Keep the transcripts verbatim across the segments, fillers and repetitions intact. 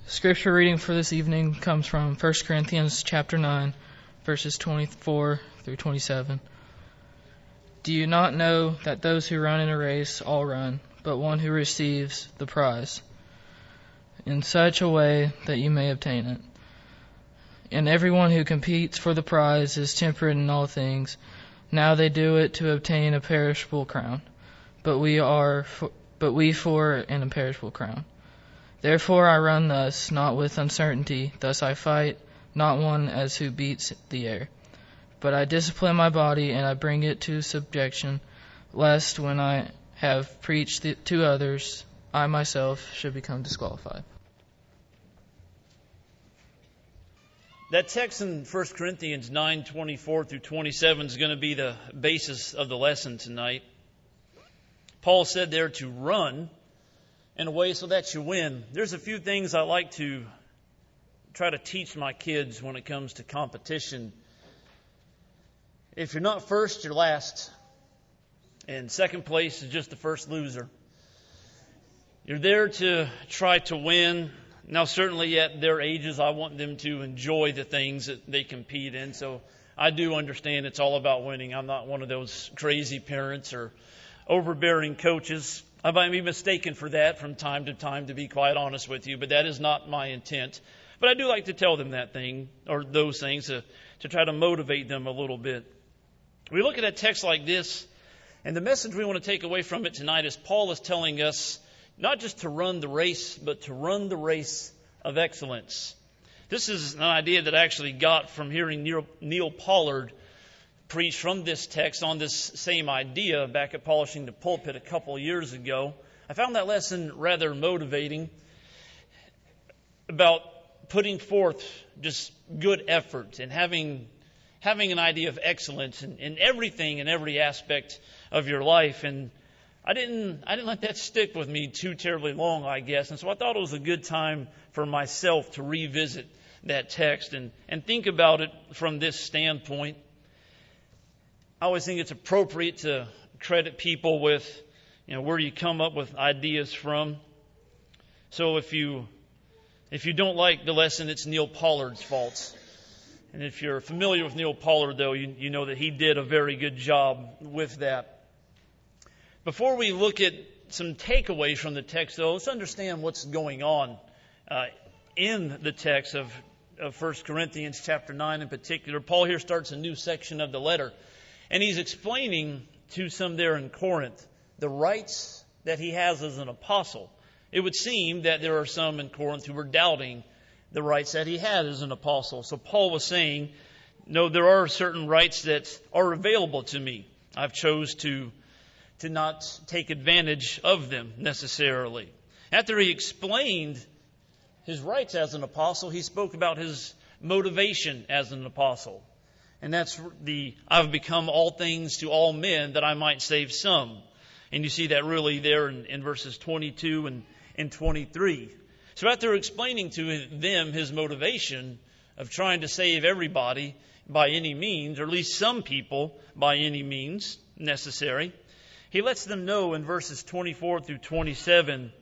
Scripture reading for this evening comes from First Corinthians chapter nine, verses twenty-four through twenty-seven. Do you not know that those who run in a race all run, but one who receives the prize, in such a way that you may obtain it? And everyone who competes for the prize is temperate in all things. Now they do it to obtain a perishable crown, but we are, for, but we for an imperishable crown. Therefore I run thus, not with uncertainty. Thus I fight, not one as who beats the air. But I discipline my body, and I bring it to subjection, lest when I have preached to others, I myself should become disqualified. That text in First Corinthians nine, twenty-four through twenty-seven is going to be the basis of the lesson tonight. Paul said there to run in a way so that you win. There's a few things I like to try to teach my kids when it comes to competition. If you're not first, you're last. And second place is just the first loser. You're there to try to win. Now, certainly at their ages, I want them to enjoy the things that they compete in. So I do understand it's all about winning. I'm not one of those crazy parents or overbearing coaches. I might be mistaken for that from time to time, to be quite honest with you, but that is not my intent. But I do like to tell them that thing, or those things, to, to try to motivate them a little bit. We look at a text like this, and the message we want to take away from it tonight is Paul is telling us not just to run the race, but to run the race of excellence. This is an idea that I actually got from hearing Neil, Neil Pollard preach from this text on this same idea back at Polishing the Pulpit a couple of years ago. I found that lesson rather motivating about putting forth just good effort and having having an idea of excellence in, in everything, in every aspect of your life. And I didn't I didn't let that stick with me too terribly long, I guess. And so I thought it was a good time for myself to revisit that text and, and think about it from this standpoint. I always think it's appropriate to credit people with, you know, where you come up with ideas from. So if you if you don't like the lesson, it's Neil Pollard's fault. And if you're familiar with Neil Pollard, though, you, you know that he did a very good job with that. Before we look at some takeaways from the text, though, let's understand what's going on uh, in the text of, of First Corinthians chapter nine in particular. Paul here starts a new section of the letter. And he's explaining to some there in Corinth the rights that he has as an apostle. It would seem that there are some in Corinth who were doubting the rights that he had as an apostle. So Paul was saying, no, there are certain rights that are available to me. I've chose to, to not take advantage of them necessarily. After he explained his rights as an apostle, he spoke about his motivation as an apostle. And that's the, I've become all things to all men that I might save some. And you see that really there in, in verses twenty-two and, and twenty-three. So after explaining to them his motivation of trying to save everybody by any means, or at least some people by any means necessary, he lets them know in verses twenty-four through twenty-seven,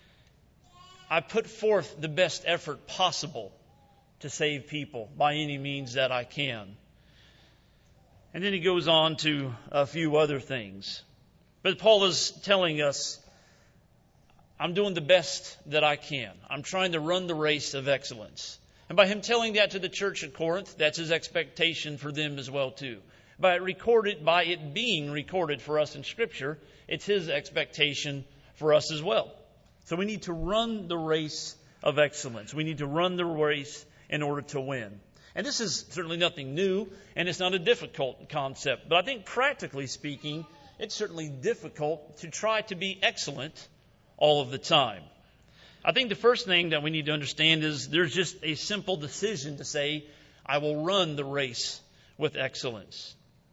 I put forth the best effort possible to save people by any means that I can. And then he goes on to a few other things. But Paul is telling us, I'm doing the best that I can. I'm trying to run the race of excellence. And by him telling that to the church at Corinth, that's his expectation for them as well too. By it recorded, by it being recorded for us in Scripture, it's his expectation for us as well. So we need to run the race of excellence. We need to run the race in order to win. And this is certainly nothing new, and it's not a difficult concept. But I think practically speaking, it's certainly difficult to try to be excellent all of the time. I think the first thing that we need to understand is there's just a simple decision to say, I will run the race with excellence.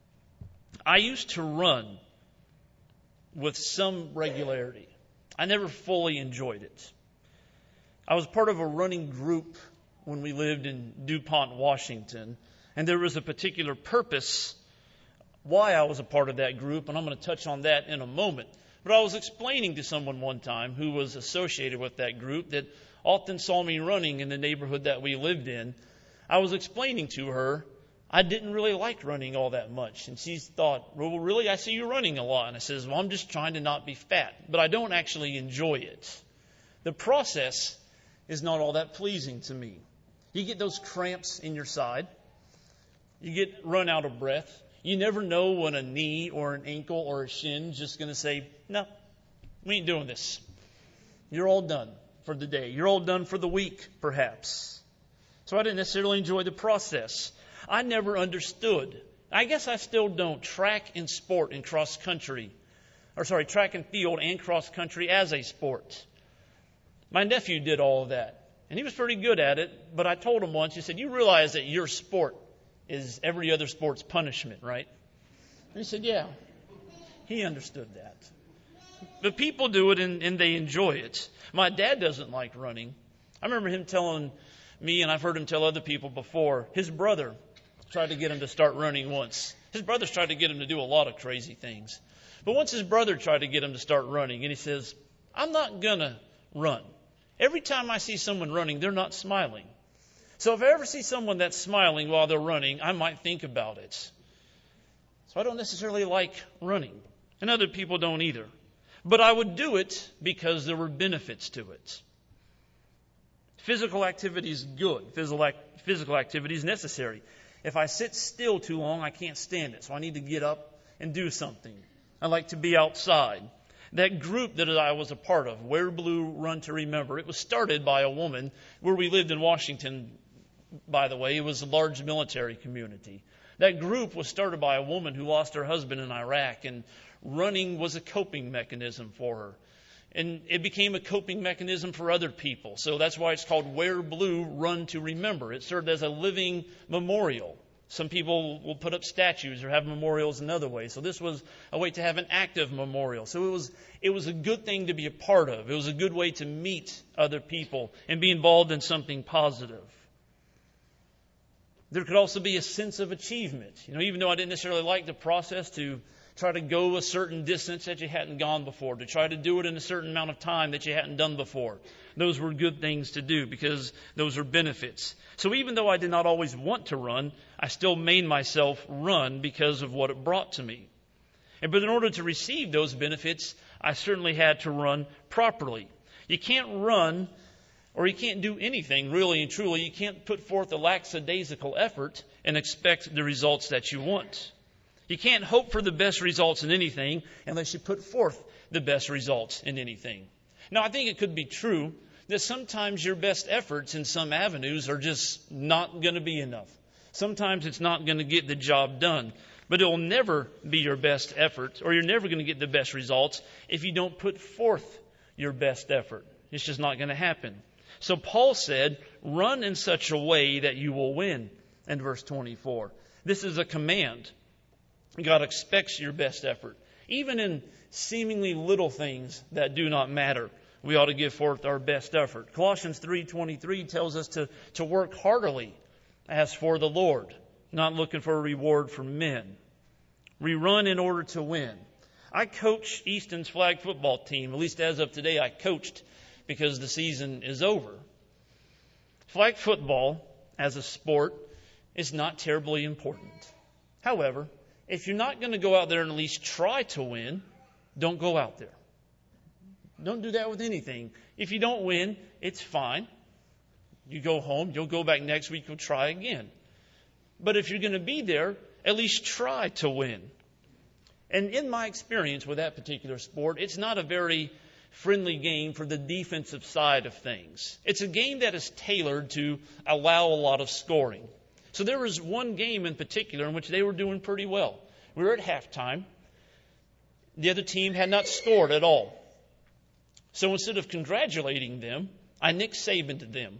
I used to run with some regularity. I never fully enjoyed it. I was part of a running group when we lived in DuPont, Washington. And there was a particular purpose why I was a part of that group, and I'm going to touch on that in a moment. But I was explaining to someone one time who was associated with that group that often saw me running in the neighborhood that we lived in, I was explaining to her I didn't really like running all that much. And she thought, well, really, I see you running a lot. And I says, well, I'm just trying to not be fat, but I don't actually enjoy it. The process is not all that pleasing to me. You get those cramps in your side. You get run out of breath. You never know when a knee or an ankle or a shin is just going to say, no, we ain't doing this. You're all done for the day. You're all done for the week, perhaps. So I didn't necessarily enjoy the process. I never understood. I guess I still don't track and sport in cross country. Or sorry, track and field and cross country as a sport. My nephew did all of that. And he was pretty good at it. But I told him once, he said, you realize that your sport is every other sport's punishment, right? And he said, yeah. He understood that. But people do it and, and they enjoy it. My dad doesn't like running. I remember him telling me, and I've heard him tell other people before, his brother tried to get him to start running once. His brothers tried to get him to do a lot of crazy things. But once his brother tried to get him to start running, and he says, I'm not going to run. Every time I see someone running, they're not smiling. So if I ever see someone that's smiling while they're running, I might think about it. So I don't necessarily like running. And other people don't either. But I would do it because there were benefits to it. Physical activity is good. Physical, act- physical activity is necessary. If I sit still too long, I can't stand it. So I need to get up and do something. I like to be outside. That group that I was a part of, Wear Blue, Run to Remember, it was started by a woman where we lived in Washington, by the way. It was a large military community. That group was started by a woman who lost her husband in Iraq, and running was a coping mechanism for her. And it became a coping mechanism for other people. So that's why it's called Wear Blue, Run to Remember. It served as a living memorial. Some people will put up statues or have memorials in other ways. So this was a way to have an active memorial. So it was it was a good thing to be a part of. It was a good way to meet other people and be involved in something positive. There could also be a sense of achievement. You know, even though I didn't necessarily like the process to try to go a certain distance that you hadn't gone before, to try to do it in a certain amount of time that you hadn't done before. Those were good things to do because those are benefits. So even though I did not always want to run, I still made myself run because of what it brought to me. And but in order to receive those benefits, I certainly had to run properly. You can't run, or you can't do anything really and truly. You can't put forth a lackadaisical effort and expect the results that you want. You can't hope for the best results in anything unless you put forth the best results in anything. Now, I think it could be true that sometimes your best efforts in some avenues are just not going to be enough. Sometimes it's not going to get the job done. But it will never be your best effort, or you're never going to get the best results if you don't put forth your best effort. It's just not going to happen. So Paul said, run in such a way that you will win, in verse twenty-four. This is a command. God expects your best effort. Even in seemingly little things that do not matter, we ought to give forth our best effort. Colossians three twenty-three tells us to, to work heartily as for the Lord, not looking for a reward from men. We run in order to win. I coach Easton's flag football team. At least as of today, I coached because the season is over. Flag football as a sport is not terribly important. However, if you're not going to go out there and at least try to win, don't go out there. Don't do that with anything. If you don't win, it's fine. You go home, you'll go back next week, you'll try again. But if you're going to be there, at least try to win. And in my experience with that particular sport, it's not a very friendly game for the defensive side of things. It's a game that is tailored to allow a lot of scoring. So there was one game in particular in which they were doing pretty well. We were at halftime. The other team had not scored at all. So instead of congratulating them, I Nick Saban'd them.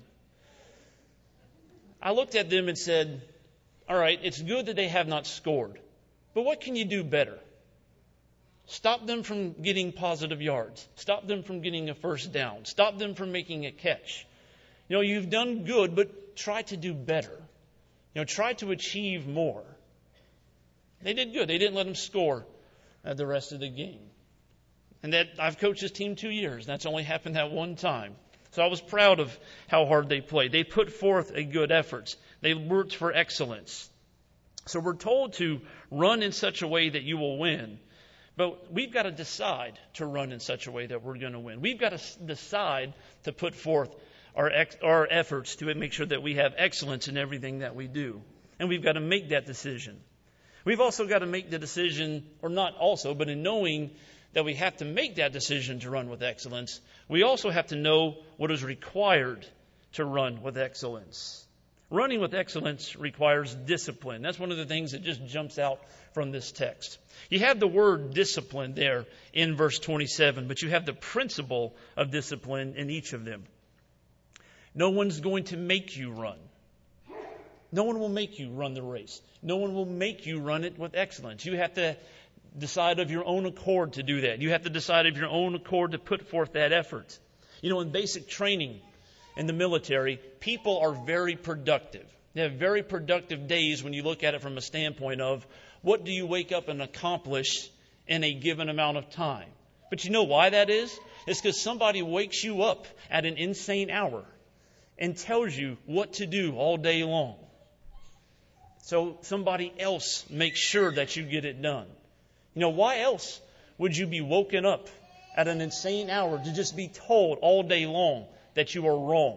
I looked at them and said, all right, it's good that they have not scored, but what can you do better? Stop them from getting positive yards. Stop them from getting a first down. Stop them from making a catch. You know, you've done good, but try to do better. You know, try to achieve more. They did good. They didn't let them score uh, the rest of the game. And that I've coached this team two years. That's only happened that one time. So I was proud of how hard they played. They put forth a good effort. They worked for excellence. So we're told to run in such a way that you will win. But we've got to decide to run in such a way that we're going to win. We've got to decide to put forth our ex- our efforts to make sure that we have excellence in everything that we do. And we've got to make that decision. We've also got to make the decision, or not also, but in knowing that we have to make that decision to run with excellence, we also have to know what is required to run with excellence. Running with excellence requires discipline. That's one of the things that just jumps out from this text. You have the word discipline there in verse twenty-seven, but you have the principle of discipline in each of them. No one's going to make you run. No one will make you run the race. No one will make you run it with excellence. You have to decide of your own accord to do that. You have to decide of your own accord to put forth that effort. You know, in basic training in the military, people are very productive. They have very productive days when you look at it from a standpoint of what do you wake up and accomplish in a given amount of time. But you know why that is? It's because somebody wakes you up at an insane hour and tells you what to do all day long. So somebody else makes sure that you get it done. You know, why else would you be woken up at an insane hour to just be told all day long that you are wrong?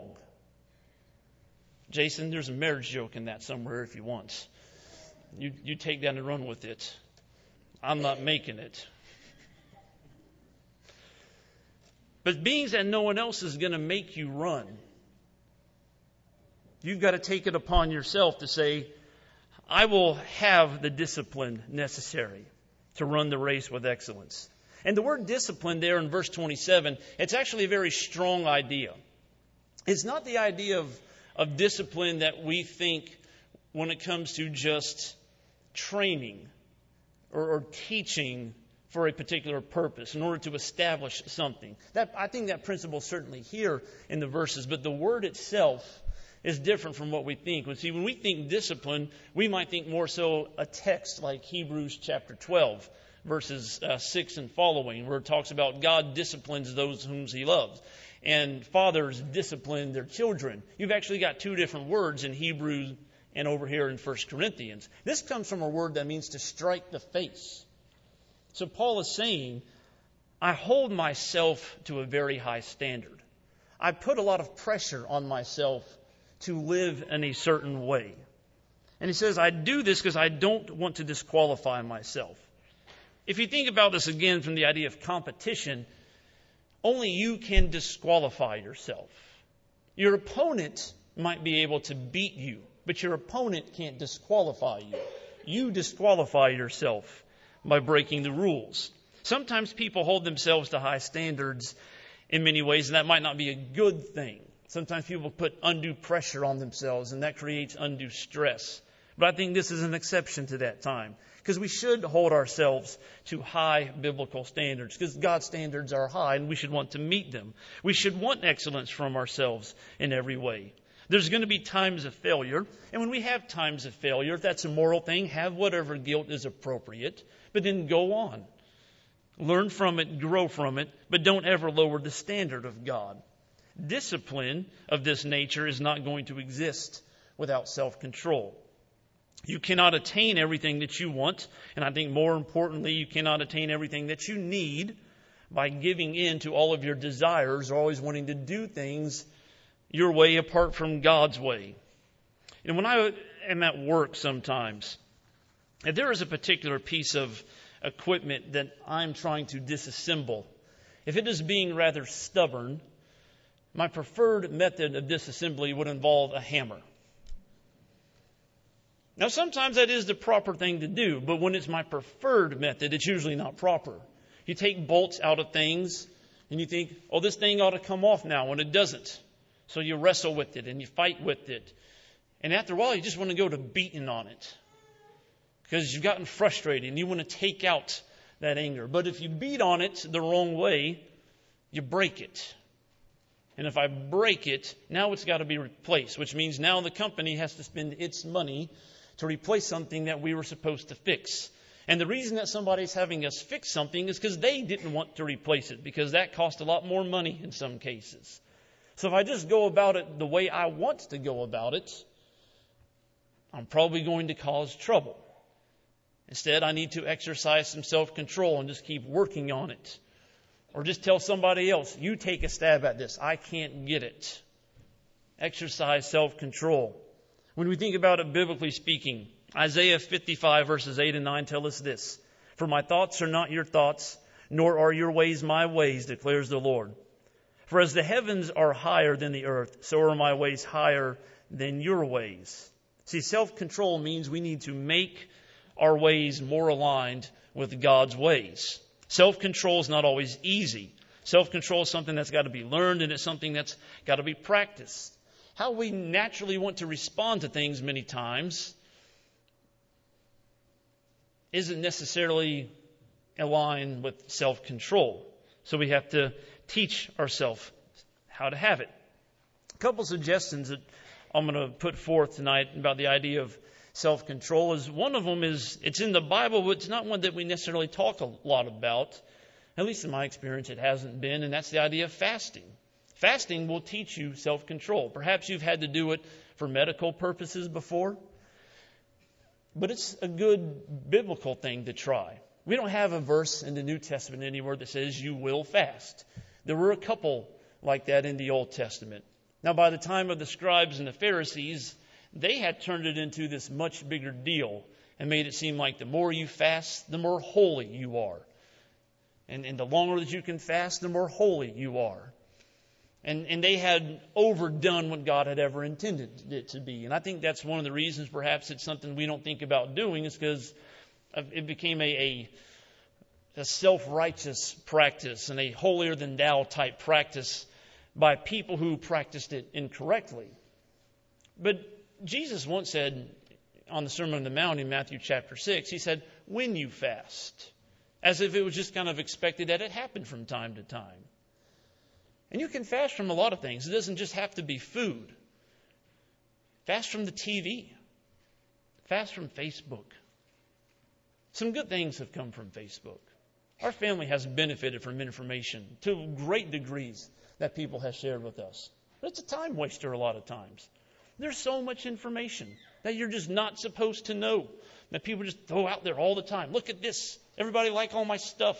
Jason, there's a marriage joke in that somewhere if you want. You, you take that and run with it. I'm not making it. But being that no one else is going to make you run, you've got to take it upon yourself to say, I will have the discipline necessary to run the race with excellence. And the word discipline there in verse twenty-seven, it's actually a very strong idea. It's not the idea of, of discipline that we think when it comes to just training or, or teaching for a particular purpose in order to establish something. That I think that principle is certainly here in the verses, but the word itself is different from what we think. Well, see, when we think discipline, we might think more so a text like Hebrews chapter twelve, verses uh, six and following, where it talks about God disciplines those whom He loves, and fathers discipline their children. You've actually got two different words in Hebrews and over here in First Corinthians. This comes from a word that means to strike the face. So Paul is saying, I hold myself to a very high standard. I put a lot of pressure on myself to live in a certain way. And he says, I do this because I don't want to disqualify myself. If you think about this again from the idea of competition, only you can disqualify yourself. Your opponent might be able to beat you, but your opponent can't disqualify you. You disqualify yourself by breaking the rules. Sometimes people hold themselves to high standards in many ways, and that might not be a good thing. Sometimes people put undue pressure on themselves, and that creates undue stress. But I think this is an exception to that time, because we should hold ourselves to high biblical standards, because God's standards are high, and we should want to meet them. We should want excellence from ourselves in every way. There's going to be times of failure, and when we have times of failure, if that's a moral thing, have whatever guilt is appropriate, but then go on. Learn from it, grow from it, but don't ever lower the standard of God. Discipline of this nature is not going to exist without self-control. You cannot attain everything that you want, and I think more importantly, you cannot attain everything that you need by giving in to all of your desires, or always wanting to do things your way apart from God's way. And when I am at work sometimes, if there is a particular piece of equipment that I'm trying to disassemble, if it is being rather stubborn, my preferred method of disassembly would involve a hammer. Now, sometimes that is the proper thing to do, but when it's my preferred method, it's usually not proper. You take bolts out of things, and you think, oh, this thing ought to come off now, when it doesn't. So you wrestle with it, and you fight with it. And after a while, you just want to go to beating on it, because you've gotten frustrated, and you want to take out that anger. But if you beat on it the wrong way, you break it. And if I break it, now it's got to be replaced, which means now the company has to spend its money to replace something that we were supposed to fix. And the reason that somebody's having us fix something is because they didn't want to replace it, because that cost a lot more money in some cases. So if I just go about it the way I want to go about it, I'm probably going to cause trouble. Instead, I need to exercise some self-control and just keep working on it. Or just tell somebody else, you take a stab at this. I can't get it. Exercise self-control. When we think about it biblically speaking, Isaiah fifty-five verses eight and nine tell us this. For my thoughts are not your thoughts, nor are your ways my ways, declares the Lord. For as the heavens are higher than the earth, so are my ways higher than your ways. See, self-control means we need to make our ways more aligned with God's ways. Self-control is not always easy. Self-control is something that's got to be learned, and it's something that's got to be practiced. How we naturally want to respond to things many times isn't necessarily aligned with self-control. So we have to teach ourselves how to have it. A couple suggestions that I'm going to put forth tonight about the idea of self-control is one of them is it's in the Bible, but it's not one that we necessarily talk a lot about. At least in my experience, it hasn't been, and that's the idea of fasting. Fasting will teach you self-control. Perhaps you've had to do it for medical purposes before, but it's a good biblical thing to try. We don't have a verse in the New Testament anywhere that says you will fast. There were a couple like that in the Old Testament. Now, by the time of the scribes and the Pharisees, they had turned it into this much bigger deal and made it seem like the more you fast, the more holy you are. And, and the longer that you can fast, the more holy you are. And, and they had overdone what God had ever intended it to be. And I think that's one of the reasons perhaps it's something we don't think about doing is because it became a, a, a self-righteous practice and a holier-than-thou type practice by people who practiced it incorrectly. But Jesus once said on the Sermon on the Mount in Matthew chapter six, he said, when you fast, as if it was just kind of expected that it happened from time to time. And you can fast from a lot of things. It doesn't just have to be food. Fast from the T V. Fast from Facebook. Some good things have come from Facebook. Our family has benefited from information to great degrees that people have shared with us. But it's a time waster a lot of times. There's so much information that you're just not supposed to know, that people just throw out there all the time. Look at this. Everybody like all my stuff.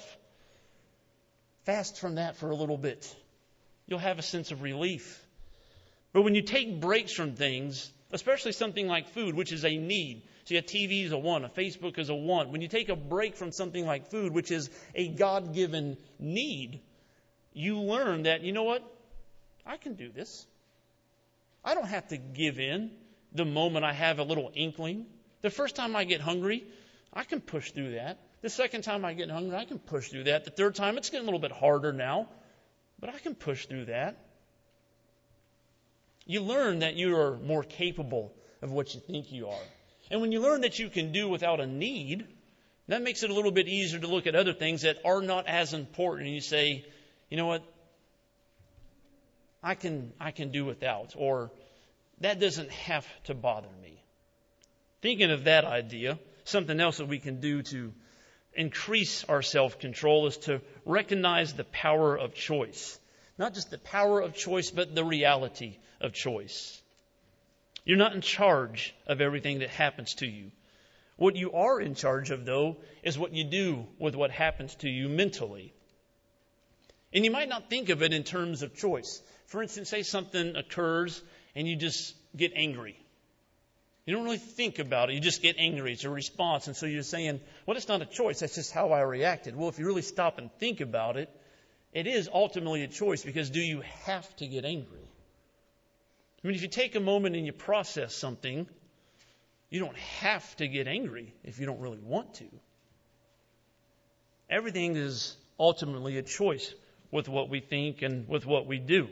Fast from that for a little bit. You'll have a sense of relief. But when you take breaks from things, especially something like food, which is a need. See, a T V is a want, a Facebook is a want. When you take a break from something like food, which is a God-given need, you learn that, you know what? I can do this. I don't have to give in the moment I have a little inkling. The first time I get hungry, I can push through that. The second time I get hungry, I can push through that. The third time, it's getting a little bit harder now, but I can push through that. You learn that you are more capable of what you think you are. And when you learn that you can do without a need, that makes it a little bit easier to look at other things that are not as important. And you say, you know what? I can I can do without, or that doesn't have to bother me. Thinking of that idea, something else that we can do to increase our self-control is to recognize the power of choice. Not just the power of choice, but the reality of choice. You're not in charge of everything that happens to you. What you are in charge of, though, is what you do with what happens to you mentally. And you might not think of it in terms of choice. For instance, say something occurs and you just get angry. You don't really think about it. You just get angry. It's a response. And so you're saying, well, it's not a choice. That's just how I reacted. Well, if you really stop and think about it, it is ultimately a choice, because do you have to get angry? I mean, if you take a moment and you process something, you don't have to get angry if you don't really want to. Everything is ultimately a choice with what we think and with what we do.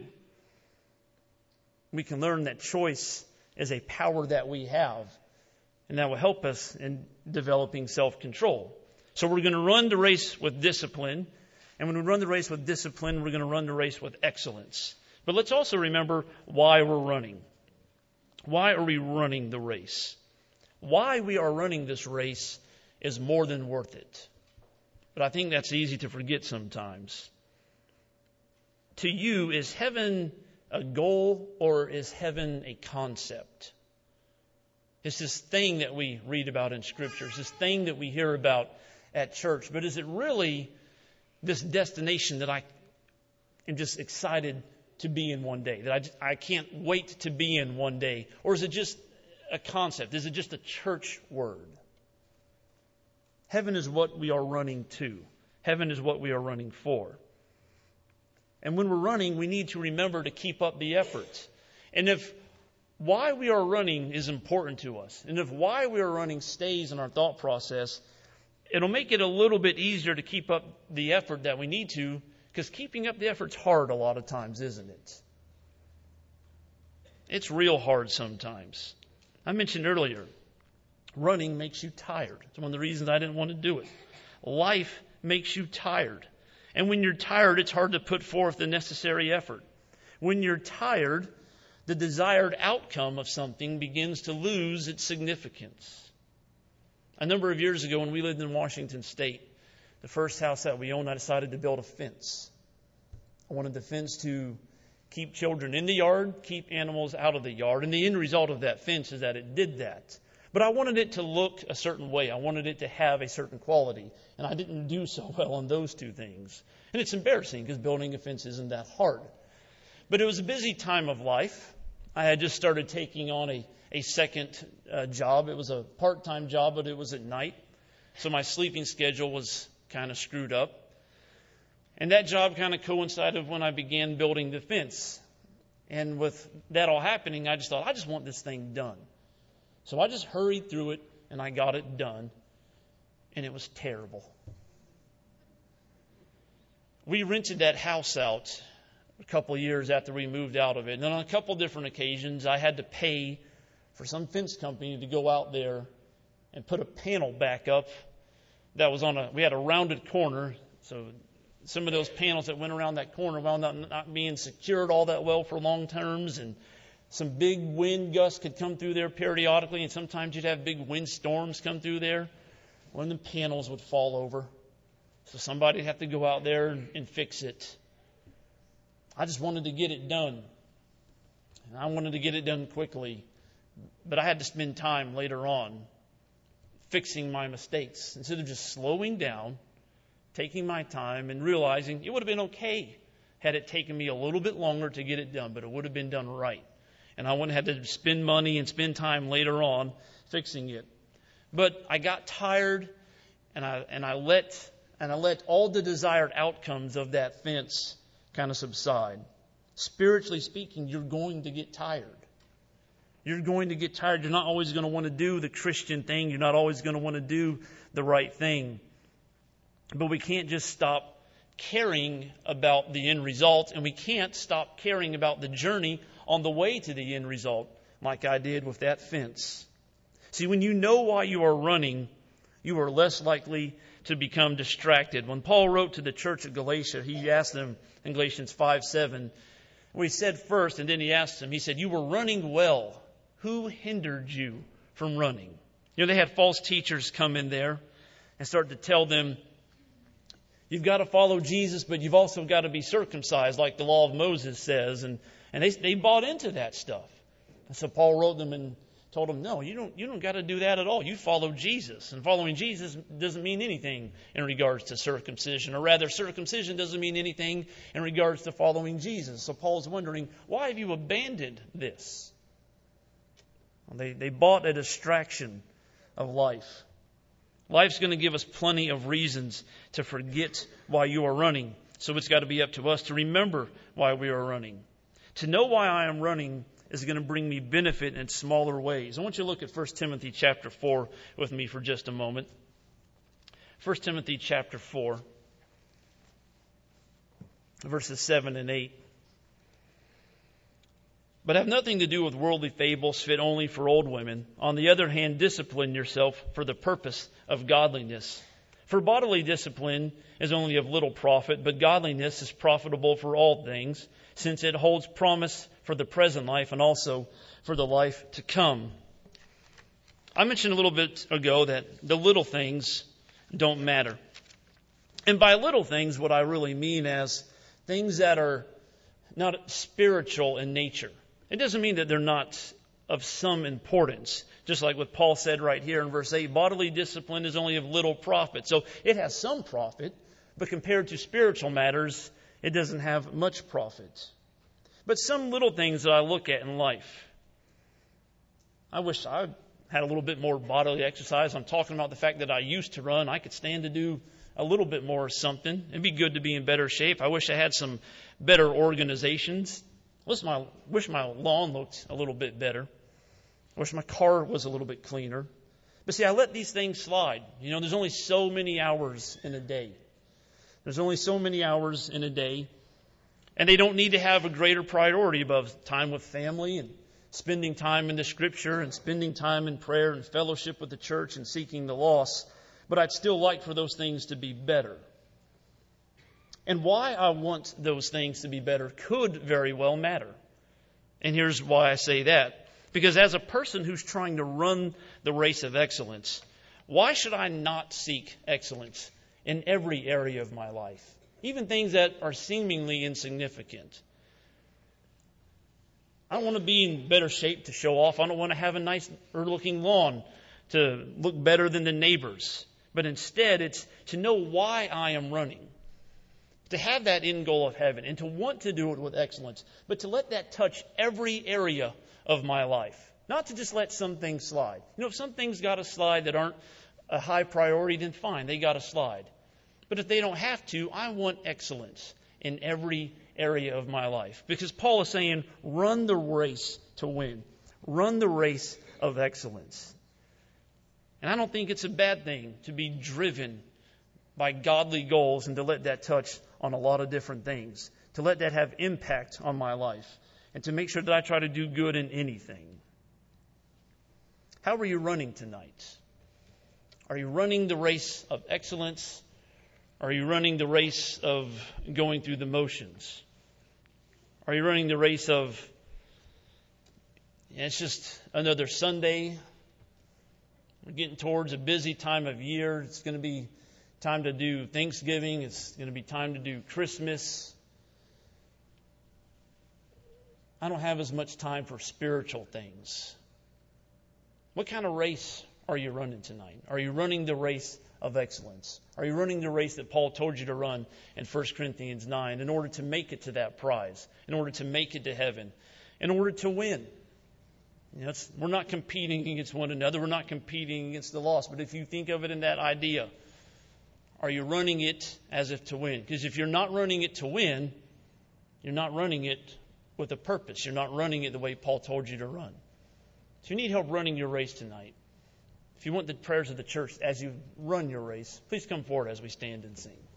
We can learn that choice is a power that we have, and that will help us in developing self-control. So we're going to run the race with discipline, and when we run the race with discipline, we're going to run the race with excellence. But let's also remember why we're running. Why are we running the race? Why we are running this race is more than worth it. But I think that's easy to forget sometimes. To you, is heaven a goal, or is heaven a concept? It's this thing that we read about in Scripture. It's this thing that we hear about at church. But is it really this destination that I am just excited to be in one day, that I, just, I can't wait to be in one day? Or is it just a concept? Is it just a church word? Heaven is what we are running to. Heaven is what we are running for. And when we're running, we need to remember to keep up the effort. And if why we are running is important to us, and if why we are running stays in our thought process, it'll make it a little bit easier to keep up the effort that we need to, because keeping up the effort's hard a lot of times, isn't it? It's real hard sometimes. I mentioned earlier, running makes you tired. It's one of the reasons I didn't want to do it. Life makes you tired. And when you're tired, it's hard to put forth the necessary effort. When you're tired, the desired outcome of something begins to lose its significance. A number of years ago when we lived in Washington State, the first house that we owned, I decided to build a fence. I wanted the fence to keep children in the yard, keep animals out of the yard. And the end result of that fence is that it did that. But I wanted it to look a certain way. I wanted it to have a certain quality. And I didn't do so well on those two things. And it's embarrassing because building a fence isn't that hard. But it was a busy time of life. I had just started taking on a, a second uh, job. It was a part-time job, but it was at night. So my sleeping schedule was kind of screwed up. And that job kind of coincided when I began building the fence. And with that all happening, I just thought, I just want this thing done. So I just hurried through it, and I got it done. And it was terrible. We rented that house out a couple of years after we moved out of it. And on a couple of different occasions, I had to pay for some fence company to go out there and put a panel back up that was on a, we had a rounded corner. So some of those panels that went around that corner wound up not being secured all that well for long terms. And some big wind gusts could come through there periodically. And sometimes you'd have big wind storms come through there. When the panels would fall over. So somebody would have to go out there and, and fix it. I just wanted to get it done. And I wanted to get it done quickly. But I had to spend time later on fixing my mistakes. Instead of just slowing down, taking my time, and realizing it would have been okay had it taken me a little bit longer to get it done, but it would have been done right. And I wouldn't have had to spend money and spend time later on fixing it. But I got tired, and I and I let and I let all the desired outcomes of that fence kind of subside. Spiritually speaking, you're going to get tired. You're going to get tired. You're not always going to want to do the Christian thing. You're not always going to want to do the right thing. But we can't just stop caring about the end result, and we can't stop caring about the journey on the way to the end result, like I did with that fence. See, when you know why you are running, you are less likely to become distracted. When Paul wrote to the church at Galatia, he asked them in Galatians five seven, well, he said first, and then he asked them, he said, you were running well. Who hindered you from running? You know, they had false teachers come in there and start to tell them, you've got to follow Jesus, but you've also got to be circumcised, like the law of Moses says. And, and they, they bought into that stuff. And so Paul wrote them and told them, no, you don't, you don't got to do that at all. You follow Jesus. And following Jesus doesn't mean anything in regards to circumcision. Or rather, circumcision doesn't mean anything in regards to following Jesus. So Paul's wondering, why have you abandoned this? Well, they, they bought a distraction of life. Life's going to give us plenty of reasons to forget why you are running. So it's got to be up to us to remember why we are running. To know why I am running is going to bring me benefit in smaller ways. I want you to look at First Timothy chapter four with me for just a moment. First Timothy chapter four, verses seven and eight. But have nothing to do with worldly fables fit only for old women. On the other hand, discipline yourself for the purpose of godliness. For bodily discipline is only of little profit, but godliness is profitable for all things, since it holds promise for the present life and also for the life to come. I mentioned a little bit ago that the little things don't matter. And by little things, what I really mean as things that are not spiritual in nature. It doesn't mean that they're not of some importance. Just like what Paul said right here in verse eight, bodily discipline is only of little profit. So it has some profit, but compared to spiritual matters, it doesn't have much profit. But some little things that I look at in life, I wish I had a little bit more bodily exercise. I'm talking about the fact that I used to run. I could stand to do a little bit more of something. It'd be good to be in better shape. I wish I had some better organizations. Wish my, wish my lawn looked a little bit better. I wish my car was a little bit cleaner. But see, I let these things slide. You know, there's only so many hours in a day. There's only so many hours in a day. And they don't need to have a greater priority above time with family and spending time in the Scripture and spending time in prayer and fellowship with the church and seeking the lost. But I'd still like for those things to be better. And why I want those things to be better could very well matter. And here's why I say that. Because as a person who's trying to run the race of excellence, why should I not seek excellence in every area of my life? Even things that are seemingly insignificant. I don't want to be in better shape to show off. I don't want to have a nicer looking lawn to look better than the neighbors. But instead, it's to know why I am running. To have that end goal of heaven and to want to do it with excellence. But to let that touch every area of my life. Not to just let some things slide. You know, if some things got to slide that aren't a high priority, then fine, they got to slide. But if they don't have to, I want excellence in every area of my life. Because Paul is saying, run the race to win. Run the race of excellence. And I don't think it's a bad thing to be driven by godly goals and to let that touch on a lot of different things. To let that have impact on my life. And to make sure that I try to do good in anything. How are you running tonight? Are you running the race of excellence? Are you running the race of going through the motions? Are you running the race of, yeah, it's just another Sunday. We're getting towards a busy time of year. It's going to be time to do Thanksgiving. It's going to be time to do Christmas. I don't have as much time for spiritual things. What kind of race are you running tonight? Are you running the race of excellence? Are you running the race that Paul told you to run in First Corinthians nine in order to make it to that prize, in order to make it to heaven, in order to win? You know, it's, we're not competing against one another. We're not competing against the lost. But if you think of it in that idea, are you running it as if to win? Because if you're not running it to win, you're not running it with a purpose. You're not running it the way Paul told you to run. So you need help running your race tonight. If you want the prayers of the church as you run your race, please come forward as we stand and sing.